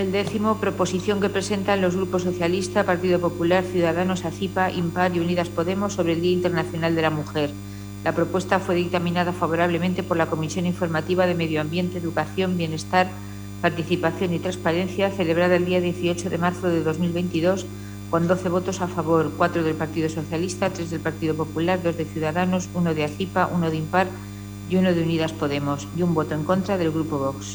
El 10º, proposición que presentan los grupos Socialista, Partido Popular, Ciudadanos, ACIPA, IMPAR y Unidas Podemos sobre el Día Internacional de la Mujer. La propuesta fue dictaminada favorablemente por la Comisión Informativa de Medio Ambiente, Educación, Bienestar, Participación y Transparencia, celebrada el día 18 de marzo de 2022, con 12 votos a favor, 4 del Partido Socialista, 3 del Partido Popular, 2 de Ciudadanos, 1 de ACIPA, 1 de IMPAR y 1 de Unidas Podemos, y un voto en contra del Grupo Vox.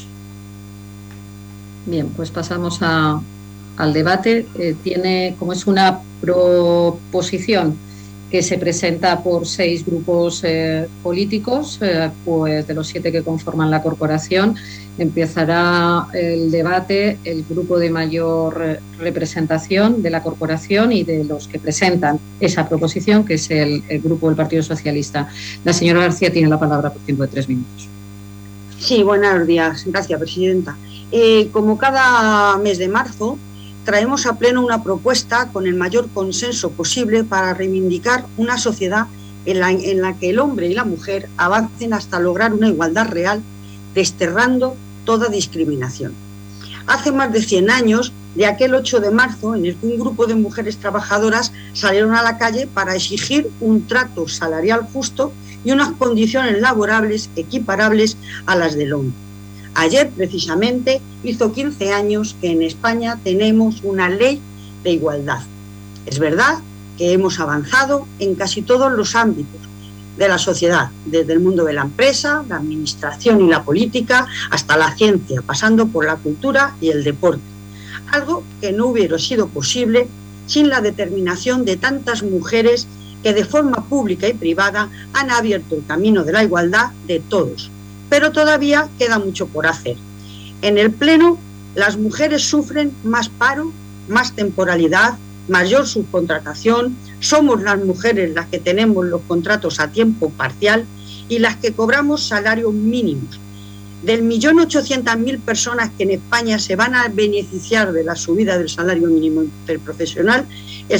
Bien, pues pasamos al debate. Como es una proposición que se presenta por 6 grupos políticos, pues de los 7 que conforman la corporación, empezará el debate el grupo de mayor representación de la corporación y de los que presentan esa proposición, que es el grupo del Partido Socialista. La señora García tiene la palabra por tiempo de 3 minutos. Sí, buenos días. Gracias, presidenta. Como cada mes de marzo, traemos a pleno una propuesta con el mayor consenso posible para reivindicar una sociedad en la que el hombre y la mujer avancen hasta lograr una igualdad real, desterrando toda discriminación. Hace más de 100 años, de aquel 8 de marzo, en el que un grupo de mujeres trabajadoras salieron a la calle para exigir un trato salarial justo y unas condiciones laborables equiparables a las del hombre. Ayer, precisamente, hizo 15 años que en España tenemos una ley de igualdad. Es verdad que hemos avanzado en casi todos los ámbitos de la sociedad, desde el mundo de la empresa, la administración y la política, hasta la ciencia, pasando por la cultura y el deporte. Algo que no hubiera sido posible sin la determinación de tantas mujeres que de forma pública y privada han abierto el camino de la igualdad de todos. Pero todavía queda mucho por hacer. En el Pleno, las mujeres sufren más paro, más temporalidad, mayor subcontratación. Somos las mujeres las que tenemos los contratos a tiempo parcial y las que cobramos salarios mínimos. Del 1.800.000 personas que en España se van a beneficiar de la subida del salario mínimo interprofesional, el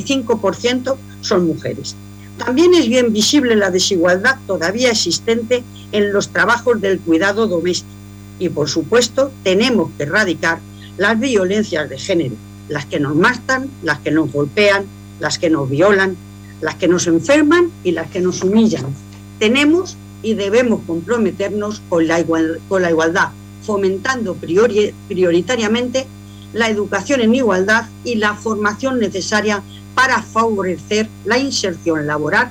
75% son mujeres. También es bien visible la desigualdad todavía existente en los trabajos del cuidado doméstico. Y, por supuesto, tenemos que erradicar las violencias de género, las que nos matan, las que nos golpean, las que nos violan, las que nos enferman y las que nos humillan. Tenemos y debemos comprometernos con la igualdad, fomentando prioritariamente la educación en igualdad y la formación necesaria para favorecer la inserción laboral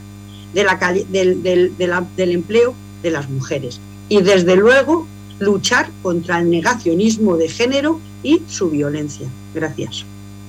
del empleo de las mujeres. Y, desde luego, luchar contra el negacionismo de género y su violencia. Gracias.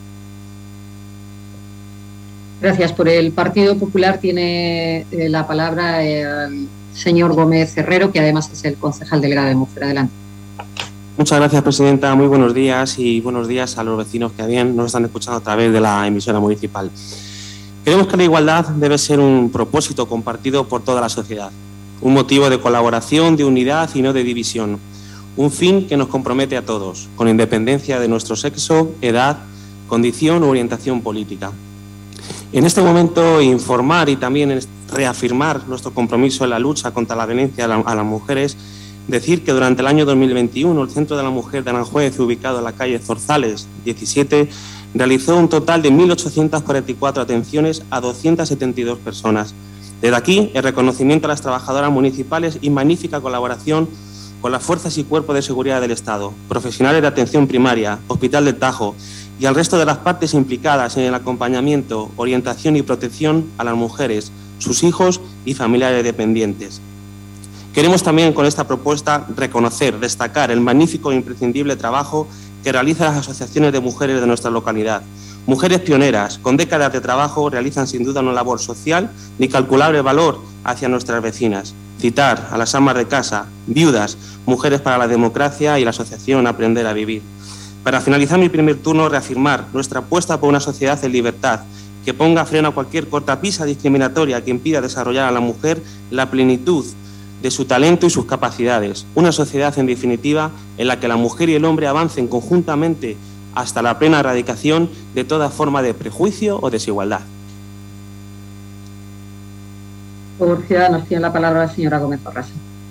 Gracias. Por el Partido Popular tiene la palabra el señor Gómez Herrero, que además es el concejal delegado de Mujer. Adelante. Muchas gracias, presidenta. Muy buenos días y buenos días a los vecinos que bien nos están escuchando a través de la emisora municipal. Creemos que la igualdad debe ser un propósito compartido por toda la sociedad, un motivo de colaboración, de unidad y no de división, un fin que nos compromete a todos, con independencia de nuestro sexo, edad, condición u orientación política. En este momento, informar y también reafirmar nuestro compromiso en la lucha contra la violencia a las mujeres. Decir que durante el año 2021 el Centro de la Mujer de Aranjuez, ubicado en la calle Zorzales 17, realizó un total de 1.844 atenciones a 272 personas. Desde aquí, el reconocimiento a las trabajadoras municipales y magnífica colaboración con las fuerzas y cuerpos de seguridad del Estado, profesionales de atención primaria, Hospital del Tajo y al resto de las partes implicadas en el acompañamiento, orientación y protección a las mujeres, sus hijos y familiares dependientes. Queremos también con esta propuesta reconocer, destacar el magnífico e imprescindible trabajo que realizan las asociaciones de mujeres de nuestra localidad. Mujeres pioneras, con décadas de trabajo, realizan sin duda una labor social de incalculable valor hacia nuestras vecinas. Citar a las amas de casa, viudas, Mujeres para la Democracia y la asociación Aprender a Vivir. Para finalizar mi primer turno, reafirmar nuestra apuesta por una sociedad en libertad, que ponga freno a cualquier cortapisa discriminatoria que impida desarrollar a la mujer la plenitud de su talento y sus capacidades. Una sociedad, en definitiva, en la que la mujer y el hombre avancen conjuntamente hasta la plena erradicación de toda forma de prejuicio o desigualdad. Por Ciudadanos tiene la palabra la señora Gómez Borrasa.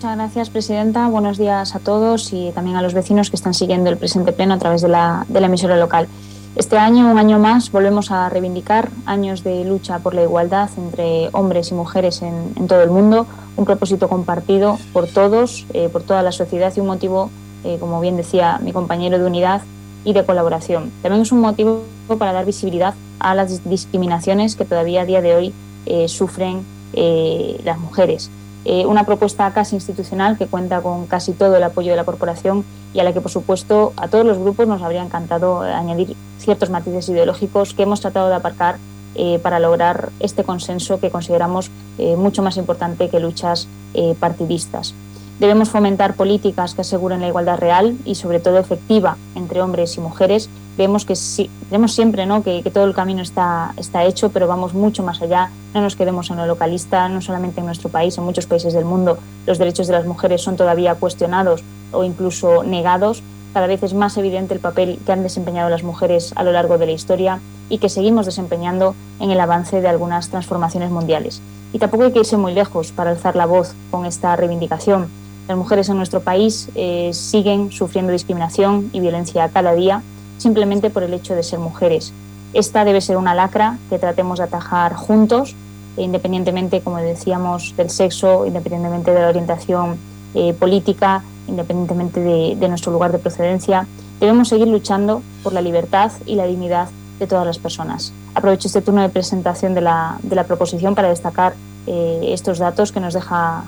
Muchas gracias, presidenta. Buenos días a todos y también a los vecinos que están siguiendo el presente pleno a través de la emisora local. Este año, un año más, volvemos a reivindicar años de lucha por la igualdad entre hombres y mujeres en todo el mundo, un propósito compartido por todos, por toda la sociedad y un motivo, como bien decía mi compañero, de unidad y de colaboración. También es un motivo para dar visibilidad a las discriminaciones que todavía a día de hoy sufren las mujeres. Una propuesta casi institucional que cuenta con casi todo el apoyo de la corporación y a la que, por supuesto, a todos los grupos nos habría encantado añadir ciertos matices ideológicos que hemos tratado de aparcar para lograr este consenso que consideramos mucho más importante que luchas partidistas. Debemos fomentar políticas que aseguren la igualdad real y, sobre todo, efectiva entre hombres y mujeres. Vemos siempre, ¿no?, que todo el camino está hecho, pero vamos mucho más allá. No nos quedemos en lo localista, no solamente en nuestro país, en muchos países del mundo los derechos de las mujeres son todavía cuestionados o incluso negados. Cada vez es más evidente el papel que han desempeñado las mujeres a lo largo de la historia y que seguimos desempeñando en el avance de algunas transformaciones mundiales. Y tampoco hay que irse muy lejos para alzar la voz con esta reivindicación. Las mujeres en nuestro país siguen sufriendo discriminación y violencia cada día, simplemente por el hecho de ser mujeres. Esta debe ser una lacra que tratemos de atajar juntos, independientemente, como decíamos, del sexo, independientemente de la orientación política, independientemente de nuestro lugar de procedencia. Debemos seguir luchando por la libertad y la dignidad de todas las personas. Aprovecho este turno de presentación de la proposición para destacar estos datos que nos deja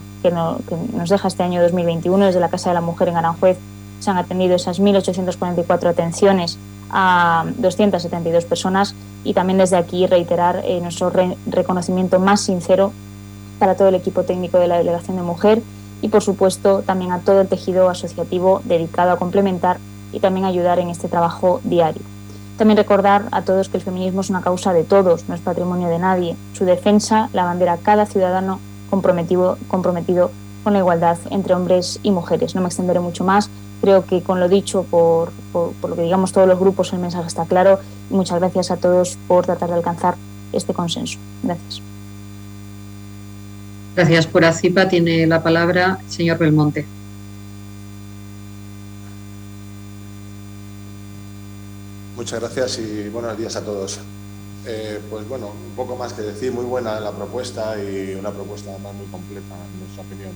este año 2021. Desde la Casa de la Mujer en Aranjuez se han atendido esas 1.844 atenciones a 272 personas y también desde aquí reiterar nuestro reconocimiento más sincero para todo el equipo técnico de la Delegación de Mujer y, por supuesto, también a todo el tejido asociativo dedicado a complementar y también ayudar en este trabajo diario. También recordar a todos que el feminismo es una causa de todos, no es patrimonio de nadie. Su defensa la bandera cada ciudadano comprometido con la igualdad entre hombres y mujeres. No me extenderé mucho más. Creo que con lo dicho por lo que digamos todos los grupos el mensaje está claro. Muchas gracias a todos por tratar de alcanzar este consenso. Gracias. Gracias. Por ACIPA tiene la palabra el señor Belmonte. Muchas gracias y buenos días a todos. Pues bueno, un poco más que decir, muy buena la propuesta y una propuesta además muy completa en nuestra opinión.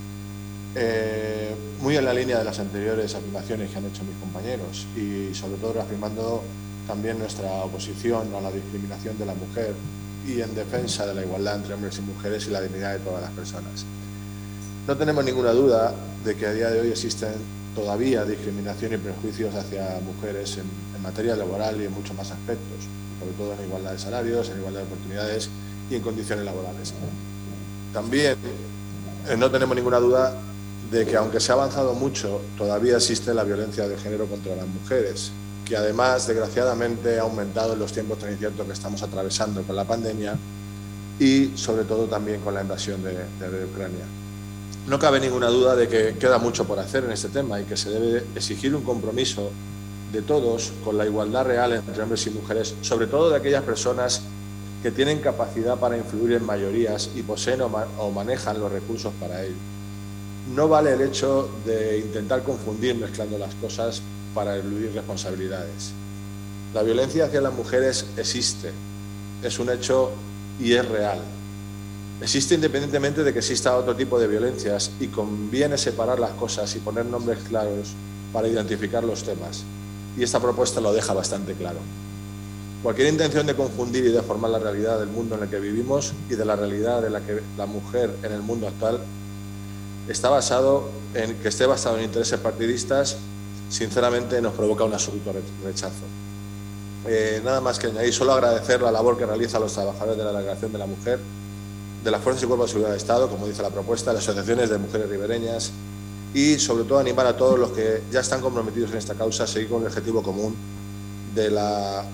Muy en la línea de las anteriores afirmaciones que han hecho mis compañeros y sobre todo reafirmando también nuestra oposición a la discriminación de la mujer y en defensa de la igualdad entre hombres y mujeres y la dignidad de todas las personas. No tenemos ninguna duda de que a día de hoy existen todavía discriminación y prejuicios hacia mujeres en materia laboral y en muchos más aspectos, sobre todo en igualdad de salarios, en igualdad de oportunidades y en condiciones laborales. También no tenemos ninguna duda de que aunque se ha avanzado mucho, todavía existe la violencia de género contra las mujeres, que además, desgraciadamente, ha aumentado en los tiempos tan inciertos que estamos atravesando con la pandemia y, sobre todo, también con la invasión de Ucrania. No cabe ninguna duda de que queda mucho por hacer en este tema y que se debe exigir un compromiso de todos con la igualdad real entre hombres y mujeres, sobre todo de aquellas personas que tienen capacidad para influir en mayorías y poseen o manejan los recursos para ello. No vale el hecho de intentar confundir mezclando las cosas para eludir responsabilidades. La violencia hacia las mujeres existe, es un hecho y es real. Existe independientemente de que exista otro tipo de violencias y conviene separar las cosas y poner nombres claros para identificar los temas. Y esta propuesta lo deja bastante claro. Cualquier intención de confundir y deformar la realidad del mundo en el que vivimos y de la realidad de la que la mujer en el mundo actual esté basado en intereses partidistas, sinceramente nos provoca un absoluto rechazo. Nada más que añadir, solo agradecer la labor que realizan los trabajadores de la Delegación de la Mujer, de las Fuerzas y Cuerpos de Seguridad del Estado, como dice la propuesta, las asociaciones de mujeres ribereñas y sobre todo animar a todos los que ya están comprometidos en esta causa a seguir con el objetivo común de la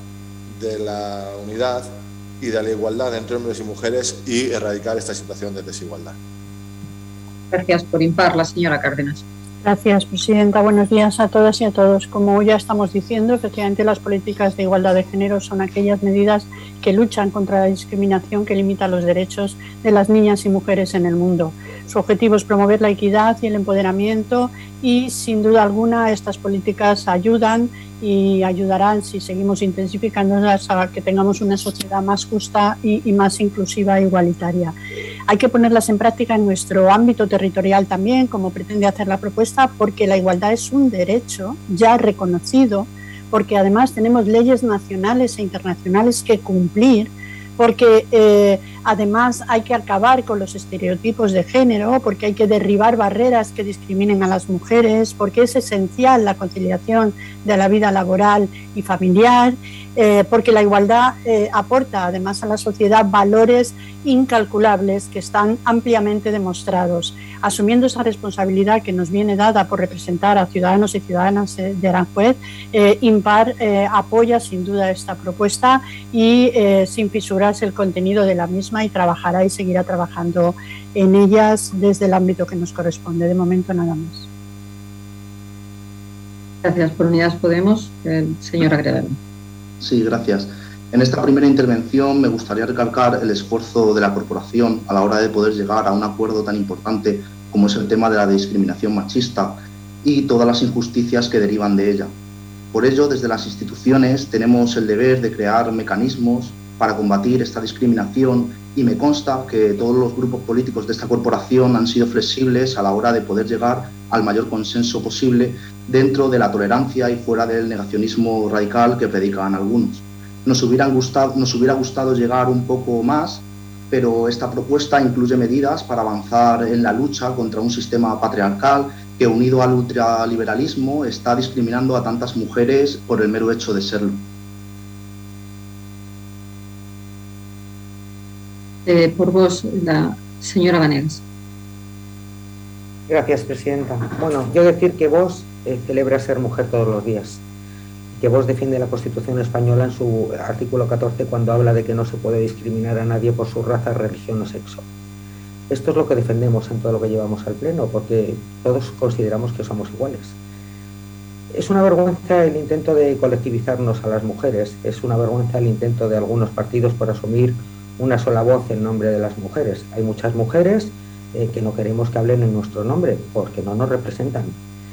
unidad y de la igualdad entre hombres y mujeres y erradicar esta situación de desigualdad. Gracias. Por impar, la señora Cárdenas. Gracias, presidenta. Buenos días a todas y a todos. Como ya estamos diciendo, efectivamente las políticas de igualdad de género son aquellas medidas que luchan contra la discriminación que limita los derechos de las niñas y mujeres en el mundo. Su objetivo es promover la equidad y el empoderamiento y, sin duda alguna, estas políticas ayudan y ayudarán, si seguimos intensificándolas, a que tengamos una sociedad más justa y más inclusiva e igualitaria. Hay que ponerlas en práctica en nuestro ámbito territorial también, como pretende hacer la propuesta, porque la igualdad es un derecho ya reconocido, porque además tenemos leyes nacionales e internacionales que cumplir, porque además hay que acabar con los estereotipos de género, porque hay que derribar barreras que discriminen a las mujeres, porque es esencial la conciliación de la vida laboral y familiar, porque la igualdad aporta además a la sociedad valores incalculables que están ampliamente demostrados. Asumiendo esa responsabilidad que nos viene dada por representar a ciudadanos y ciudadanas de Aranjuez, IMPAR apoya sin duda esta propuesta y sin fisurarse el contenido de la misma, y trabajará y seguirá trabajando en ellas desde el ámbito que nos corresponde. De momento nada más. Gracias. Por Unidas Podemos, señora Agredano. Sí, gracias. En esta primera intervención me gustaría recalcar el esfuerzo de la corporación a la hora de poder llegar a un acuerdo tan importante como es el tema de la discriminación machista y todas las injusticias que derivan de ella. Por ello, desde las instituciones tenemos el deber de crear mecanismos para combatir esta discriminación, y me consta que todos los grupos políticos de esta corporación han sido flexibles a la hora de poder llegar al mayor consenso posible dentro de la tolerancia y fuera del negacionismo radical que predican algunos. Nos hubiera gustado llegar un poco más, pero esta propuesta incluye medidas para avanzar en la lucha contra un sistema patriarcal que, unido al ultraliberalismo, está discriminando a tantas mujeres por el mero hecho de serlo. Por vos, la señora Vanegas. Gracias, presidenta. Bueno, yo decir que vos celebra ser mujer todos los días, que vos defiende la Constitución española en su artículo 14 cuando habla de que no se puede discriminar a nadie por su raza, religión o sexo. Esto es lo que defendemos en todo lo que llevamos al Pleno, porque todos consideramos que somos iguales. Es una vergüenza el intento de colectivizarnos a las mujeres, es una vergüenza el intento de algunos partidos por asumir una sola voz en nombre de las mujeres. Hay muchas mujeres que no queremos que hablen en nuestro nombre porque no nos representan.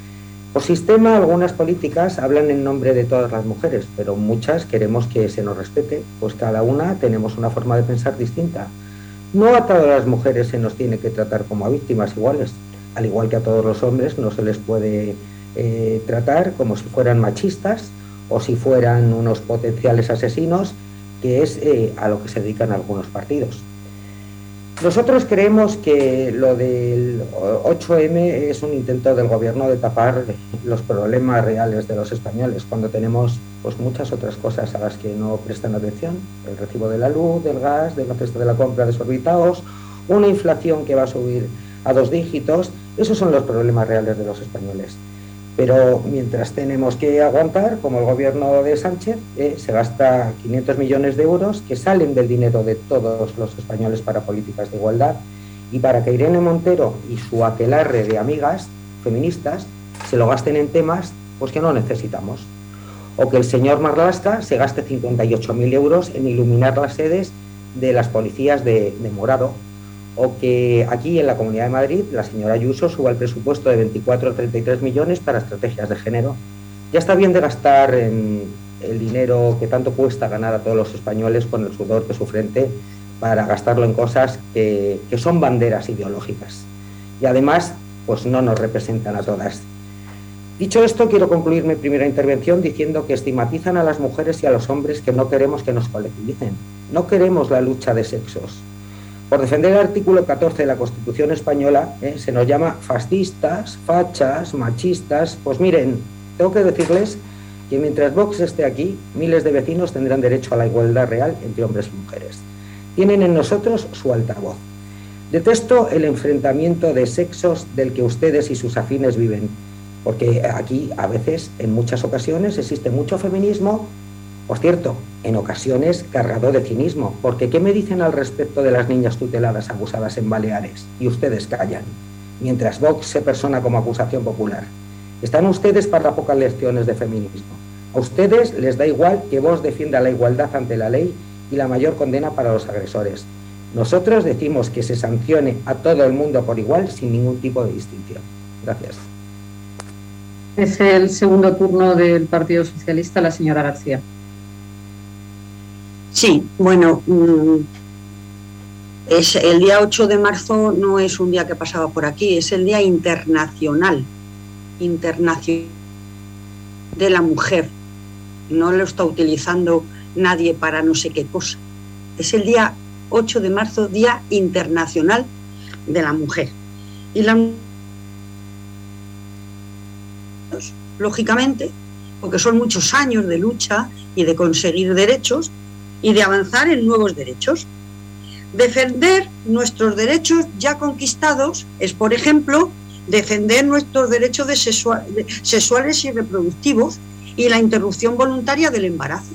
Por sistema, algunas políticas hablan en nombre de todas las mujeres, pero muchas queremos que se nos respete, pues cada una tenemos una forma de pensar distinta. No a todas las mujeres se nos tiene que tratar como a víctimas iguales, al igual que a todos los hombres no se les puede tratar como si fueran machistas o si fueran unos potenciales asesinos, que es a lo que se dedican algunos partidos. Nosotros creemos que lo del 8M es un intento del gobierno de tapar los problemas reales de los españoles, cuando tenemos pues muchas otras cosas a las que no prestan atención: el recibo de la luz, del gas, de la cesta de la compra desorbitados, una inflación que va a subir a 2 dígitos. Esos son los problemas reales de los españoles. Pero mientras tenemos que aguantar, como el gobierno de Sánchez, se gasta 500 millones de euros que salen del dinero de todos los españoles para políticas de igualdad, y para que Irene Montero y su aquelarre de amigas feministas se lo gasten en temas pues que no necesitamos. O que el señor Marlaska se gaste 58.000 euros en iluminar las sedes de las policías de morado. O que aquí en la Comunidad de Madrid la señora Ayuso suba el presupuesto de 24 o 33 millones para estrategias de género. Ya está bien de gastar en el dinero que tanto cuesta ganar a todos los españoles con el sudor de su frente, para gastarlo en cosas que son banderas ideológicas y además pues no nos representan a todas. Dicho esto, quiero concluir mi primera intervención diciendo que estigmatizan a las mujeres y a los hombres que no queremos que nos colectivicen. No queremos la lucha de sexos. Por defender el artículo 14 de la Constitución española, se nos llama fascistas, fachas, machistas. Pues miren, tengo que decirles que mientras Vox esté aquí, miles de vecinos tendrán derecho a la igualdad real entre hombres y mujeres. Tienen en nosotros su altavoz. Detesto el enfrentamiento de sexos del que ustedes y sus afines viven, porque aquí, a veces, en muchas ocasiones, existe mucho feminismo. Por cierto, en ocasiones cargado de cinismo, porque ¿qué me dicen al respecto de las niñas tuteladas abusadas en Baleares? Y ustedes callan. mientras Vox se persona como acusación popular. Están ustedes para pocas lecciones de feminismo. A ustedes les da igual que Vox defienda la igualdad ante la ley y la mayor condena para los agresores. Nosotros decimos que se sancione a todo el mundo por igual, sin ningún tipo de distinción. Gracias. Es el segundo turno del Partido Socialista, la señora García. Sí, bueno, el día 8 de marzo no es un día que pasaba por aquí, es el Día Internacional de la Mujer. No lo está utilizando nadie para no sé qué cosa. Es el día 8 de marzo, Día Internacional de la Mujer. Y lógicamente, porque son muchos años de lucha y de conseguir derechos y de avanzar en nuevos derechos. Defender nuestros derechos ya conquistados es, por ejemplo, defender nuestros derechos sexuales y reproductivos y la interrupción voluntaria del embarazo.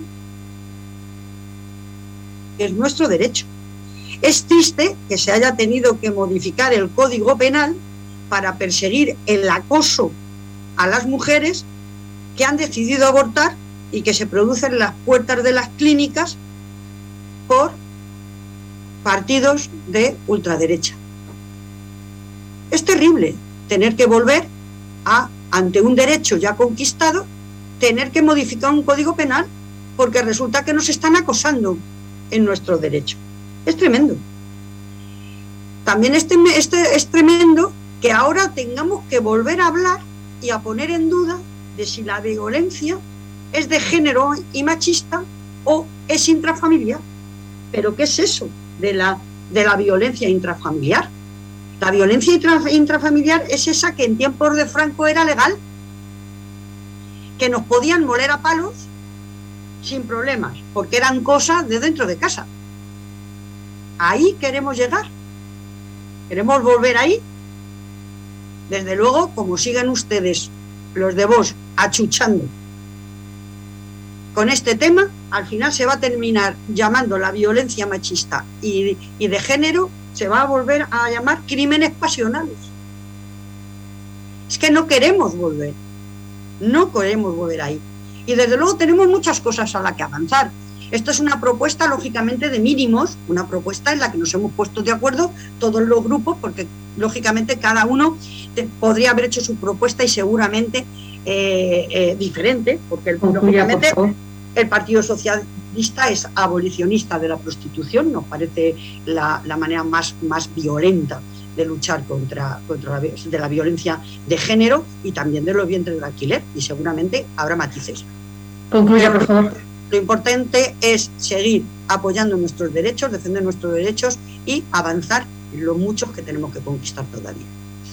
Es nuestro derecho. Es triste que se haya tenido que modificar el Código Penal para perseguir el acoso a las mujeres que han decidido abortar y que se producen en las puertas de las clínicas por partidos de ultraderecha. Es terrible tener que volver ante un derecho ya conquistado, tener que modificar un código penal porque resulta que nos están acosando en nuestro derecho. Es tremendo. También es tremendo que ahora tengamos que volver a hablar y a poner en duda de si la violencia es de género y machista o es intrafamiliar. ¿Pero qué es eso de la violencia intrafamiliar? La violencia intrafamiliar es esa que en tiempos de Franco era legal, que nos podían moler a palos sin problemas, porque eran cosas de dentro de casa. Ahí queremos llegar. ¿Queremos volver ahí? Desde luego, como sigan ustedes, los de Vox, achuchando con este tema, al final se va a terminar llamando la violencia machista y de género, se va a volver a llamar crímenes pasionales. Es que no queremos volver ahí. Y desde luego tenemos muchas cosas a las que avanzar. Esto es una propuesta, lógicamente, de mínimos, una propuesta en la que nos hemos puesto de acuerdo todos los grupos, porque lógicamente cada uno podría haber hecho su propuesta y seguramente diferente, porque lógicamente el Partido Socialista es abolicionista de la prostitución, nos parece la manera más violenta de luchar contra la violencia de género y también de los vientres del alquiler, y seguramente habrá matices. Concluya, por favor. Lo importante es seguir apoyando nuestros derechos, defender nuestros derechos y avanzar en los muchos que tenemos que conquistar todavía.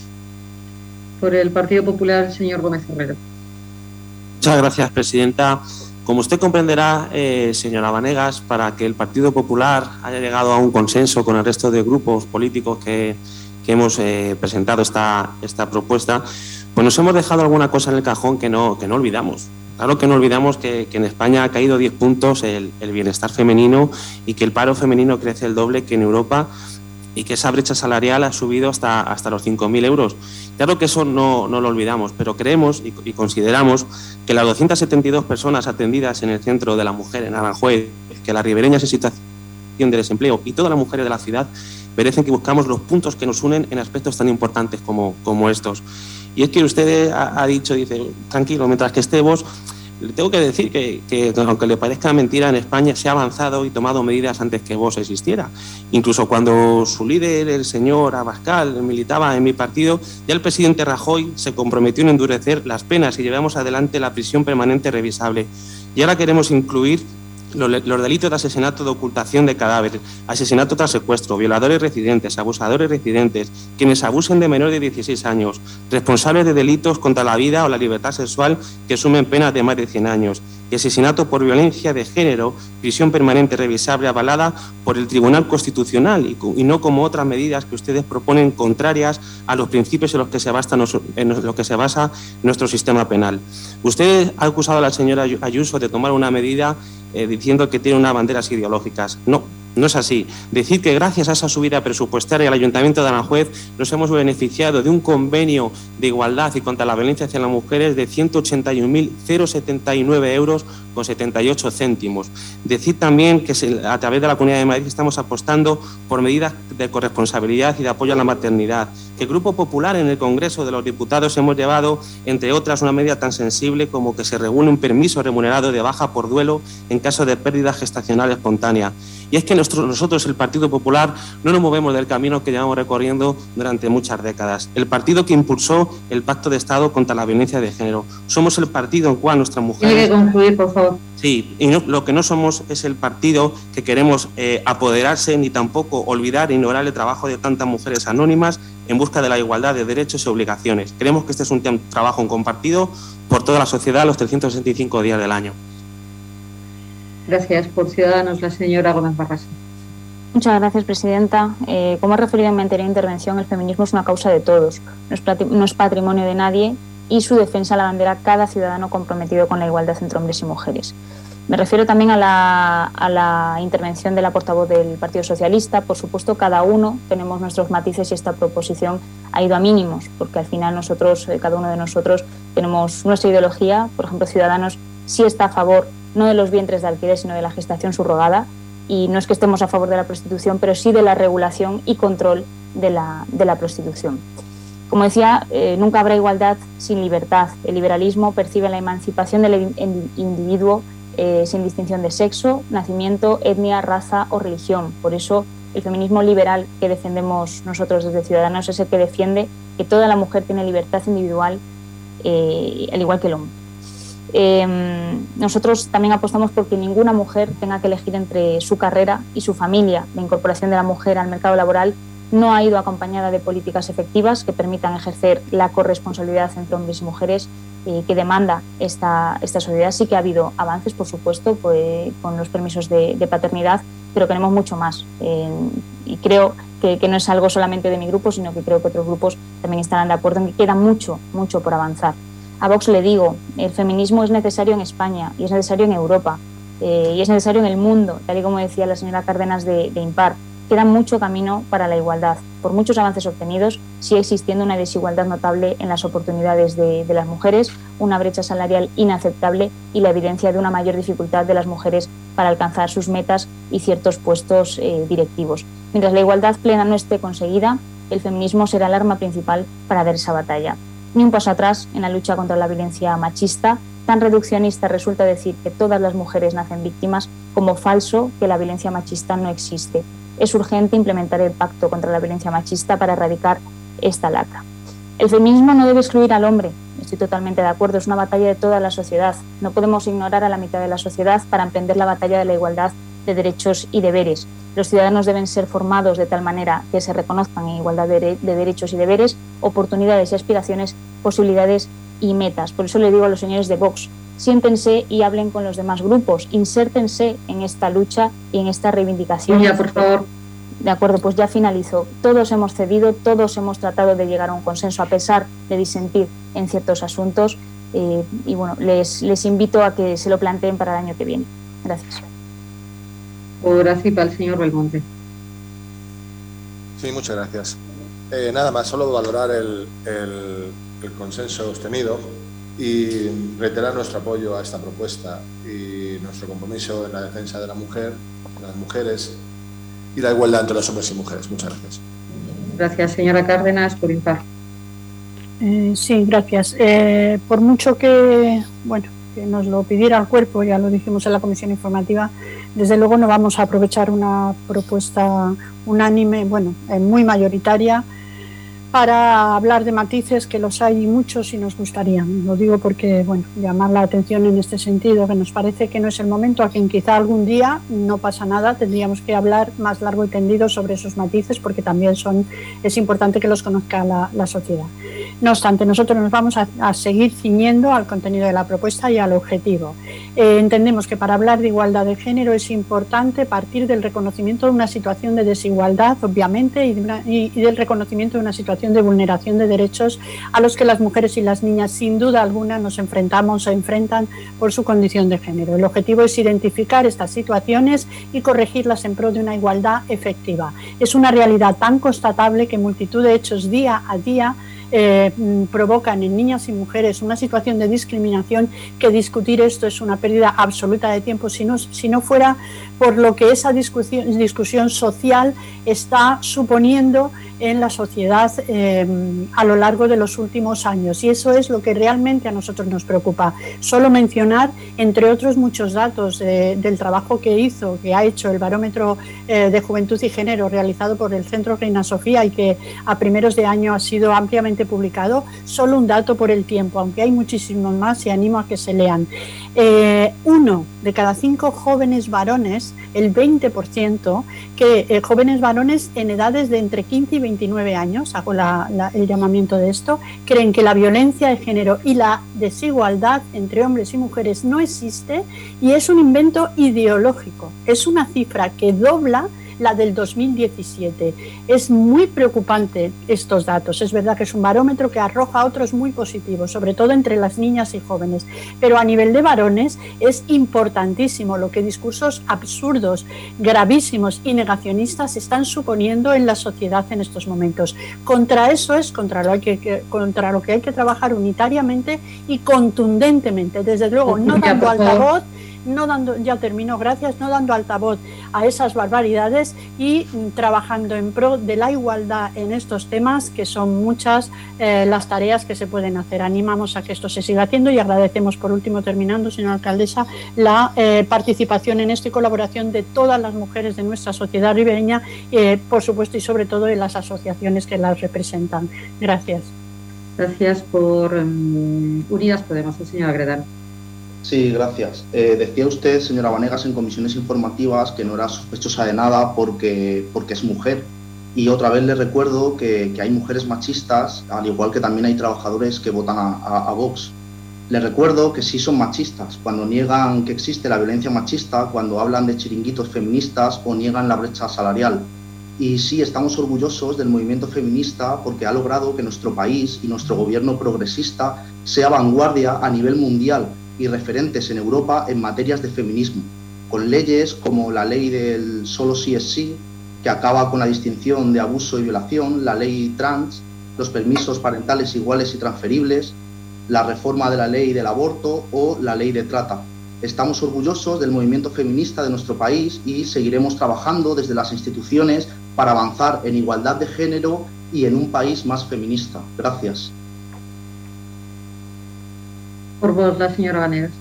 Por el Partido Popular, el señor Gómez Herrero. Muchas gracias, presidenta. Como usted comprenderá, señora Vanegas, para que el Partido Popular haya llegado a un consenso con el resto de grupos políticos que hemos presentado esta propuesta, pues nos hemos dejado alguna cosa en el cajón que no olvidamos. Claro que no olvidamos que en España ha caído 10 puntos el bienestar femenino y que el paro femenino crece el doble que en Europa y que esa brecha salarial ha subido hasta los 5.000 euros. Claro que eso no lo olvidamos, pero creemos y consideramos que las 272 personas atendidas en el Centro de la Mujer en Aranjuez, que las ribereñas en situación de desempleo y todas las mujeres de la ciudad merecen que buscamos los puntos que nos unen en aspectos tan importantes como estos. Y es que usted ha dicho, dice, tranquilo, mientras que esté Vox, le tengo que decir que aunque le parezca mentira, en España se ha avanzado y tomado medidas antes que Vox existiera. Incluso cuando su líder, el señor Abascal, militaba en mi partido, ya el presidente Rajoy se comprometió en endurecer las penas y llevamos adelante la prisión permanente revisable. Y ahora queremos incluir los delitos de asesinato, de ocultación de cadáveres, asesinato tras secuestro, violadores residentes, abusadores residentes, quienes abusen de menores de 16 años, responsables de delitos contra la vida o la libertad sexual que sumen penas de más de 100 años, y asesinato por violencia de género, prisión permanente revisable avalada por el Tribunal Constitucional y no como otras medidas que ustedes proponen contrarias a los principios en los que se basa nuestro sistema penal. Usted ha acusado a la señora Ayuso de tomar una medida diciendo que tiene unas banderas ideológicas. No, No es así. Decir que gracias a esa subida presupuestaria el Ayuntamiento de Aranjuez nos hemos beneficiado de un convenio de igualdad y contra la violencia hacia las mujeres de 181.079 euros con 78 céntimos. Decir también que a través de la Comunidad de Madrid estamos apostando por medidas de corresponsabilidad y de apoyo a la maternidad. Que el Grupo Popular en el Congreso de los Diputados hemos llevado, entre otras, una medida tan sensible como que se regule un permiso remunerado de baja por duelo en caso de pérdida gestacional espontánea. Y es que nosotros, el Partido Popular, no nos movemos del camino que llevamos recorriendo durante muchas décadas. El partido que impulsó el Pacto de Estado contra la violencia de género. Somos el partido en cual nuestras mujeres... Tiene que concluir, por favor. Sí, y lo que no somos es el partido que queremos apoderarse ni tampoco olvidar e ignorar el trabajo de tantas mujeres anónimas en busca de la igualdad de derechos y obligaciones. Creemos que este es un trabajo compartido por toda la sociedad los 365 días del año. Gracias. Por Ciudadanos, la señora Gómez Barras. Muchas gracias, presidenta. Como he referido en mi anterior intervención, el feminismo es una causa de todos, no es patrimonio de nadie, y su defensa la bandera cada ciudadano comprometido con la igualdad entre hombres y mujeres. Me refiero también a la intervención de la portavoz del Partido Socialista. Por supuesto, cada uno tenemos nuestros matices y esta proposición ha ido a mínimos, porque al final nosotros, cada uno de nosotros, tenemos nuestra ideología. Por ejemplo, Ciudadanos sí está a favor no de los vientres de alquiler, sino de la gestación subrogada, y no es que estemos a favor de la prostitución, pero sí de la regulación y control de la prostitución. Como decía, nunca habrá igualdad sin libertad. El liberalismo percibe la emancipación del individuo sin distinción de sexo, nacimiento, etnia, raza o religión. Por eso el feminismo liberal que defendemos nosotros desde Ciudadanos es el que defiende que toda la mujer tiene libertad individual, al igual que el hombre. Nosotros también apostamos por que ninguna mujer tenga que elegir entre su carrera y su familia. La incorporación de la mujer al mercado laboral no ha ido acompañada de políticas efectivas que permitan ejercer la corresponsabilidad entre hombres y mujeres que demanda esta sociedad. Sí que ha habido avances, por supuesto, con los permisos de paternidad, pero queremos mucho más. Y creo que no es algo solamente de mi grupo, sino que creo que otros grupos también estarán de acuerdo en que queda mucho por avanzar. A Vox le digo, el feminismo es necesario en España y es necesario en Europa y es necesario en el mundo, tal y como decía la señora Cárdenas de Impar. Queda mucho camino para la igualdad. Por muchos avances obtenidos, sigue existiendo una desigualdad notable en las oportunidades de las mujeres, una brecha salarial inaceptable y la evidencia de una mayor dificultad de las mujeres para alcanzar sus metas y ciertos puestos directivos. Mientras la igualdad plena no esté conseguida, el feminismo será el arma principal para dar esa batalla. Ni un paso atrás en la lucha contra la violencia machista. Tan reduccionista resulta decir que todas las mujeres nacen víctimas como falso que la violencia machista no existe. Es urgente implementar el pacto contra la violencia machista para erradicar esta lacra. El feminismo no debe excluir al hombre, estoy totalmente de acuerdo, es una batalla de toda la sociedad. No podemos ignorar a la mitad de la sociedad para emprender la batalla de la igualdad de derechos y deberes. Los ciudadanos deben ser formados de tal manera que se reconozcan en igualdad de derechos y deberes, oportunidades y aspiraciones, posibilidades y metas. Por eso le digo a los señores de Vox, siéntense y hablen con los demás grupos, insértense en esta lucha y en esta reivindicación. Ya, por favor. De acuerdo, pues ya finalizo. Todos hemos cedido, todos hemos tratado de llegar a un consenso a pesar de disentir en ciertos asuntos y bueno, les invito a que se lo planteen para el año que viene. Gracias. Por ACIPA, el señor Belmonte. Sí, muchas gracias. Nada más, solo valorar el consenso obtenido y reiterar nuestro apoyo a esta propuesta y nuestro compromiso en la defensa de la mujer, de las mujeres y la igualdad entre los hombres y mujeres. Muchas gracias. Gracias, señora Cárdenas, por Impar. Sí, gracias. Por mucho que nos lo pidiera el cuerpo, ya lo dijimos en la comisión informativa, desde luego no vamos a aprovechar una propuesta unánime, muy mayoritaria, para hablar de matices, que los hay muchos y nos gustarían. Lo digo porque, llamar la atención en este sentido, que nos parece que no es el momento, a quien quizá algún día, no pasa nada, tendríamos que hablar más largo y tendido sobre esos matices, porque también es importante que los conozca la sociedad. No obstante, nosotros nos vamos a seguir ciñendo al contenido de la propuesta y al objetivo. Entendemos que para hablar de igualdad de género es importante partir del reconocimiento de una situación de desigualdad, obviamente, y del reconocimiento de una situación situación de vulneración de derechos a los que las mujeres y las niñas sin duda alguna nos enfrentamos o enfrentan por su condición de género. El objetivo es identificar estas situaciones y corregirlas en pro de una igualdad efectiva. Es una realidad tan constatable que multitud de hechos día a día provocan en niñas y mujeres una situación de discriminación, que discutir esto es una pérdida absoluta de tiempo si no fuera por lo que esa discusión social está suponiendo en la sociedad a lo largo de los últimos años, y eso es lo que realmente a nosotros nos preocupa. Solo mencionar, entre otros muchos datos del trabajo que ha hecho el Barómetro de Juventud y Género realizado por el Centro Reina Sofía y que a primeros de año ha sido ampliamente publicado, solo un dato por el tiempo, aunque hay muchísimos más y animo a que se lean. 1 de cada 5 jóvenes varones, el 20%, jóvenes varones en edades de entre 15 y 29 años, hago el llamamiento de esto, creen que la violencia de género y la desigualdad entre hombres y mujeres no existe y es un invento ideológico. Es una cifra que dobla la del 2017. Es muy preocupante estos datos. Es verdad que es un barómetro que arroja otros muy positivos, sobre todo entre las niñas y jóvenes, pero a nivel de varones es importantísimo lo que discursos absurdos, gravísimos y negacionistas están suponiendo en la sociedad en estos momentos. Contra eso es contra lo que hay que trabajar unitariamente y contundentemente, desde luego no dando altavoz, no dando altavoz a esas barbaridades y trabajando en pro de la igualdad en estos temas, que son muchas las tareas que se pueden hacer. Animamos a que esto se siga haciendo y agradecemos, por último, terminando, señora alcaldesa, la participación en esto y colaboración de todas las mujeres de nuestra sociedad ribereña, por supuesto, y sobre todo de las asociaciones que las representan. Gracias. Gracias. Por Unidas Podemos, señora Gredal. Sí, gracias. Decía usted, señora Vanegas, en comisiones informativas que no era sospechosa de nada porque es mujer. Y otra vez le recuerdo que hay mujeres machistas, al igual que también hay trabajadores que votan a Vox. Le recuerdo que sí son machistas cuando niegan que existe la violencia machista, cuando hablan de chiringuitos feministas o niegan la brecha salarial. Y sí, estamos orgullosos del movimiento feminista porque ha logrado que nuestro país y nuestro gobierno progresista sea vanguardia a nivel mundial y referentes en Europa en materias de feminismo, con leyes como la ley del solo sí es sí, que acaba con la distinción de abuso y violación, la ley trans, los permisos parentales iguales y transferibles, la reforma de la ley del aborto o la ley de trata. Estamos orgullosos del movimiento feminista de nuestro país y seguiremos trabajando desde las instituciones para avanzar en igualdad de género y en un país más feminista. Gracias. Por vos, la señora Vanegas.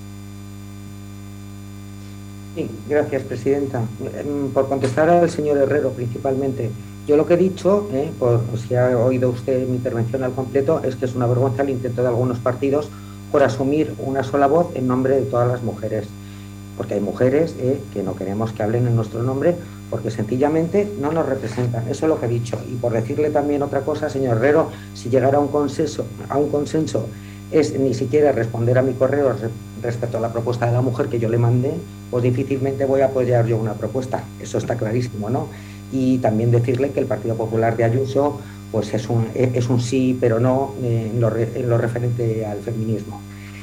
Sí, gracias, presidenta. Por contestar al señor Herrero principalmente, yo lo que he dicho, por si ha oído usted mi intervención al completo, es que es una vergüenza el intento de algunos partidos por asumir una sola voz en nombre de todas las mujeres, porque hay mujeres que no queremos que hablen en nuestro nombre porque sencillamente no nos representan. Eso es lo que he dicho. Y por decirle también otra cosa, señor Herrero, si llegara a un consenso es ni siquiera responder a mi correo respecto a la propuesta de la mujer que yo le mandé, pues difícilmente voy a apoyar yo una propuesta. Eso está clarísimo, ¿no? Y también decirle que el Partido Popular de Ayuso pues es un sí, pero no en lo referente al feminismo.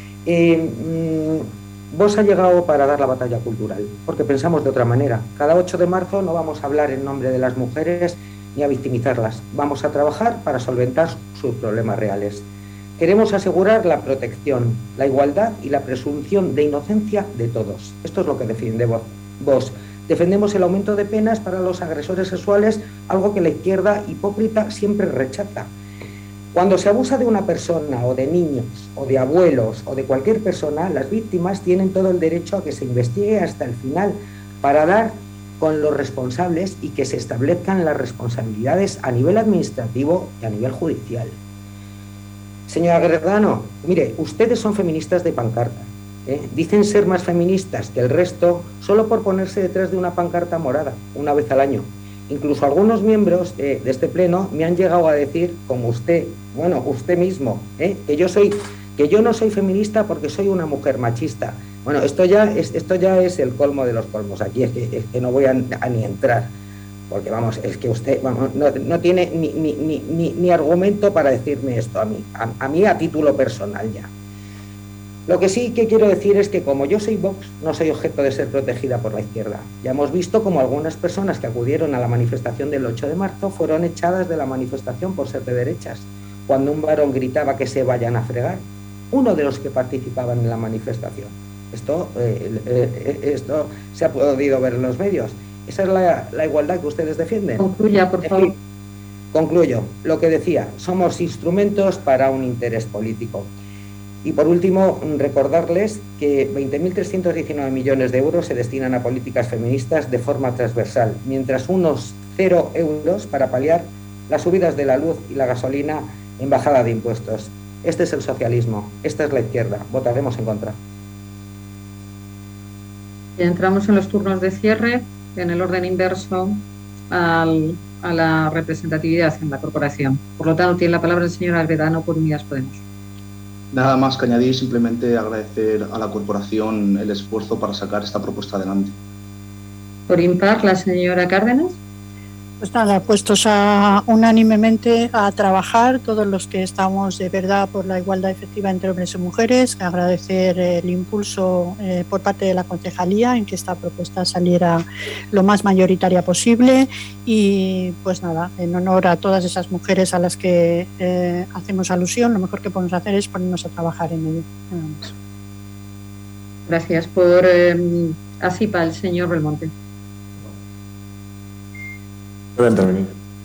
Vos ha llegado para dar la batalla cultural, porque pensamos de otra manera. Cada 8 de marzo no vamos a hablar en nombre de las mujeres ni a victimizarlas. Vamos a trabajar para solventar sus problemas reales. Queremos asegurar la protección, la igualdad y la presunción de inocencia de todos. Esto es lo que defiende vos. Defendemos el aumento de penas para los agresores sexuales, algo que la izquierda hipócrita siempre rechaza. Cuando se abusa de una persona o de niños o de abuelos o de cualquier persona, las víctimas tienen todo el derecho a que se investigue hasta el final para dar con los responsables y que se establezcan las responsabilidades a nivel administrativo y a nivel judicial. Señora Gredano, mire, ustedes son feministas de pancarta. Dicen ser más feministas que el resto solo por ponerse detrás de una pancarta morada una vez al año. Incluso algunos miembros de este pleno me han llegado a decir, como usted, bueno, usted mismo, que yo no soy feminista porque soy una mujer machista. Bueno, esto ya es el colmo de los colmos. Aquí es que no voy a ni entrar. porque vamos, es que usted no tiene ni argumento para decirme esto a mí a título personal ya. Lo que sí que quiero decir es que como yo soy Vox, no soy objeto de ser protegida por la izquierda. Ya hemos visto como algunas personas que acudieron a la manifestación del 8 de marzo fueron echadas de la manifestación por ser de derechas, cuando un varón gritaba que se vayan a fregar, uno de los que participaban en la manifestación. Esto se ha podido ver en los medios. Esa es la igualdad que ustedes defienden. Concluya, por favor. Concluyo. Lo que decía, somos instrumentos para un interés político. Y por último, recordarles que 20.319 millones de euros se destinan a políticas feministas de forma transversal, mientras unos 0 euros para paliar las subidas de la luz y la gasolina en bajada de impuestos. Este es el socialismo, esta es la izquierda. Votaremos en contra. Entramos en los turnos de cierre, en el orden inverso a la representatividad en la corporación. Por lo tanto, tiene la palabra el señor Agredano por Unidas Podemos. Nada más que añadir, simplemente agradecer a la corporación el esfuerzo para sacar esta propuesta adelante. Por impar, la señora Cárdenas. Pues nada, puestos unánimemente a trabajar todos los que estamos de verdad por la igualdad efectiva entre hombres y mujeres, agradecer el impulso por parte de la concejalía en que esta propuesta saliera lo más mayoritaria posible y pues nada, en honor a todas esas mujeres a las que hacemos alusión, lo mejor que podemos hacer es ponernos a trabajar en ello. Gracias. Por ACIPA, el señor Belmonte. Voy a intervenir.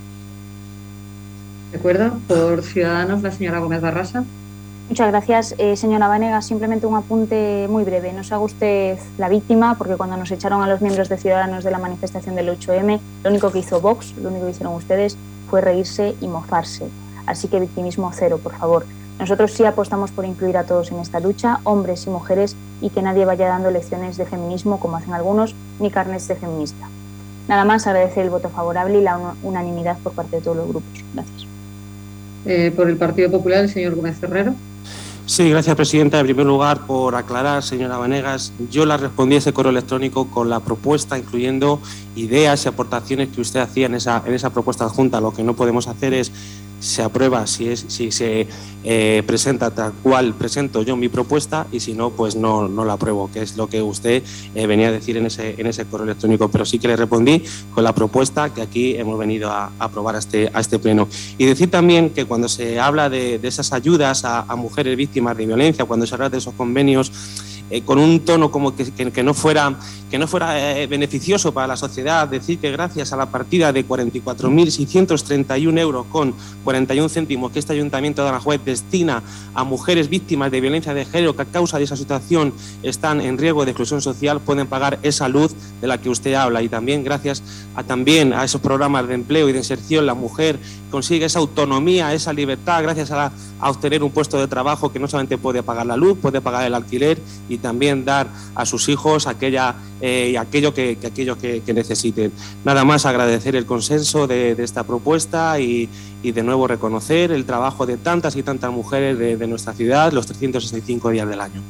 ¿De acuerdo? Por Ciudadanos, la señora Gómez Barrasa. Muchas gracias. Señora Vanegas, simplemente un apunte muy breve. No se haga usted la víctima, porque cuando nos echaron a los miembros de Ciudadanos de la manifestación del 8M, lo único que hizo Vox, lo único que hicieron ustedes fue reírse y mofarse. Así que victimismo cero, por favor. Nosotros sí apostamos por incluir a todos en esta lucha, hombres y mujeres, y que nadie vaya dando lecciones de feminismo, como hacen algunos, ni carnes de feminista. Nada más, agradecer el voto favorable y la unanimidad por parte de todos los grupos. Gracias. Por el Partido Popular, el señor Gómez Ferrero. Sí, gracias, presidenta. En primer lugar, por aclarar, señora Vanegas, yo la respondí a ese correo electrónico con la propuesta, incluyendo ideas y aportaciones que usted hacía en esa propuesta adjunta. Lo que no podemos hacer es, se aprueba si se presenta tal cual presento yo mi propuesta, y si no, pues no la apruebo, que es lo que usted venía a decir en ese correo electrónico. Pero sí que le respondí con la propuesta que aquí hemos venido a aprobar a este pleno. Y decir también que cuando se habla de esas ayudas a mujeres víctimas de violencia, cuando se habla de esos convenios, con un tono como que no fuera beneficioso para la sociedad, decir que gracias a la partida de 44.631 euros con 41 céntimos que este Ayuntamiento de Aranjuez destina a mujeres víctimas de violencia de género que a causa de esa situación están en riesgo de exclusión social, pueden pagar esa luz de la que usted habla. Y también gracias a esos programas de empleo y de inserción, la mujer consigue esa autonomía, esa libertad, gracias a obtener un puesto de trabajo que no solamente puede pagar la luz, puede pagar el alquiler y también dar a sus hijos aquello que necesiten. Nada más, agradecer el consenso de esta propuesta y de nuevo reconocer el trabajo de tantas y tantas mujeres de nuestra ciudad los 365 días del año.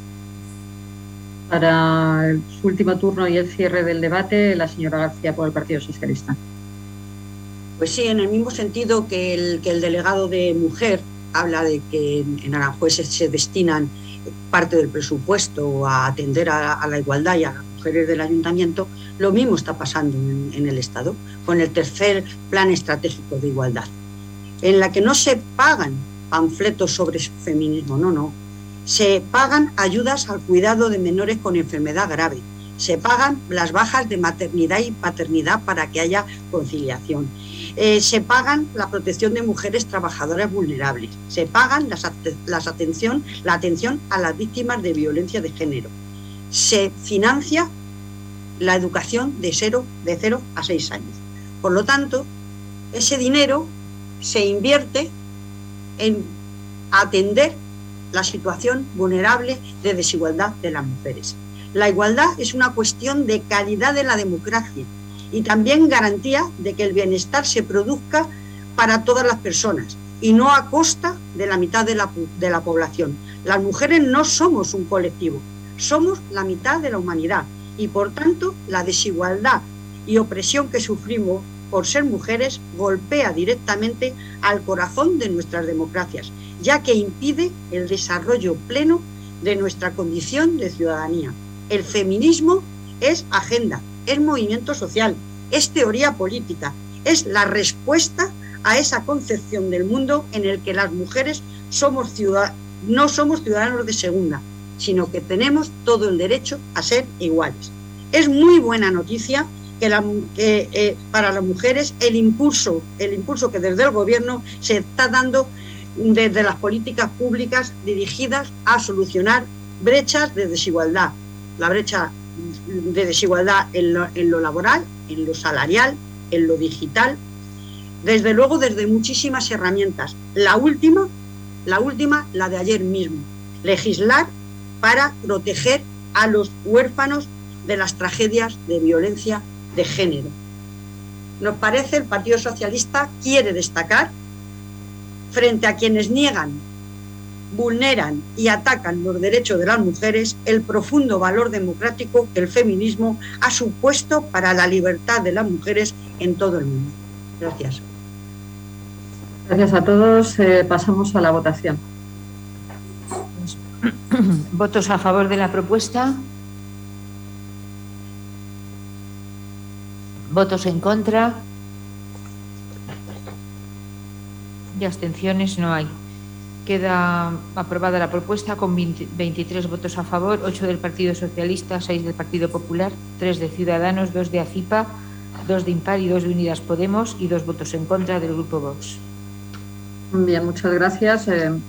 Para su último turno y el cierre del debate, la señora García por el Partido Socialista. Pues sí, en el mismo sentido que el delegado de mujer habla de que en Aranjuez se destinan parte del presupuesto a atender a la igualdad y a las mujeres del ayuntamiento, lo mismo está pasando en el Estado con el tercer plan estratégico de igualdad, en la que no se pagan panfletos sobre feminismo, no. Se pagan ayudas al cuidado de menores con enfermedad grave, se pagan las bajas de maternidad y paternidad para que haya conciliación, se pagan la protección de mujeres trabajadoras vulnerables, se pagan la atención a las víctimas de violencia de género, se financia la educación de 0 a 6 años. Por lo tanto, ese dinero se invierte en atender la situación vulnerable de desigualdad de las mujeres. La igualdad es una cuestión de calidad de la democracia y también garantía de que el bienestar se produzca para todas las personas y no a costa de la mitad de la población. Las mujeres no somos un colectivo, somos la mitad de la humanidad y por tanto la desigualdad y opresión que sufrimos por ser mujeres, golpea directamente al corazón de nuestras democracias, ya que impide el desarrollo pleno de nuestra condición de ciudadanía. El feminismo es agenda, es movimiento social, es teoría política, es la respuesta a esa concepción del mundo en el que las mujeres no somos ciudadanos de segunda, sino que tenemos todo el derecho a ser iguales. Es muy buena noticia que para las mujeres el impulso que desde el Gobierno se está dando desde las políticas públicas dirigidas a solucionar brechas de desigualdad. La brecha de desigualdad en lo laboral, en lo salarial, en lo digital, desde luego desde muchísimas herramientas. La última, la de ayer mismo, legislar para proteger a los huérfanos de las tragedias de violencia de género. Nos parece, el Partido Socialista quiere destacar, frente a quienes niegan, vulneran y atacan los derechos de las mujeres, el profundo valor democrático que el feminismo ha supuesto para la libertad de las mujeres en todo el mundo. Gracias. Gracias a todos. Pasamos a la votación. ¿Votos a favor de la propuesta? ¿Votos en contra? Y abstenciones no hay. Queda aprobada la propuesta con 23 votos a favor, 8 del Partido Socialista, 6 del Partido Popular, 3 de Ciudadanos, 2 de ACIPA, 2 de Impar y 2 de Unidas Podemos y 2 votos en contra del Grupo Vox. Bien, muchas gracias.